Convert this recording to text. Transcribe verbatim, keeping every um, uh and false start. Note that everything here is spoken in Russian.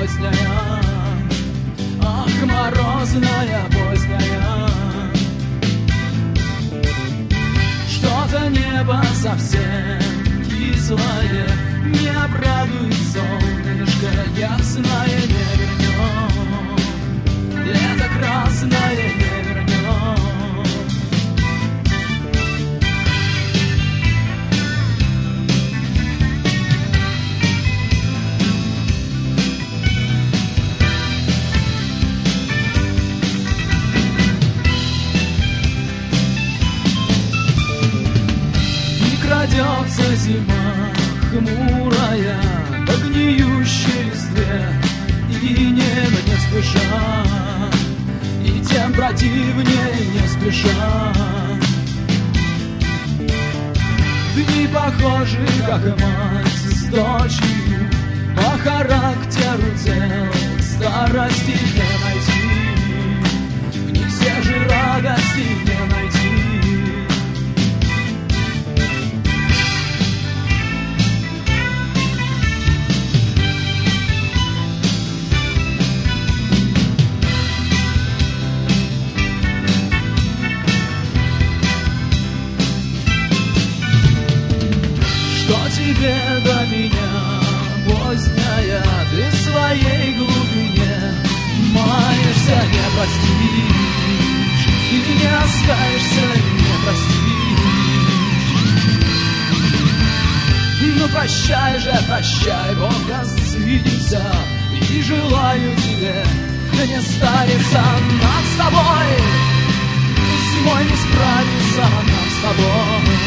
поздняя, ах, морозная поздняя. Что-то небо совсем кислое, не обрадует солнышко ясное, не вернем, лето красное не вернем. Крадется зима хмурая по гниющей листве, и небо не спеша, и тем противнее не спеша. Дни похожи, как мать с дочерью, по характеру дел старости не найти, в них все же радости не найти. Что тебе до меня, поздняя, ты в своей глубине маешься, не простишь, и не оскаешься, не простишь. Ну прощай же, прощай, Бог рассыдемся, и желаю тебе не стариться нам с тобой, зимой не справиться нам с тобой.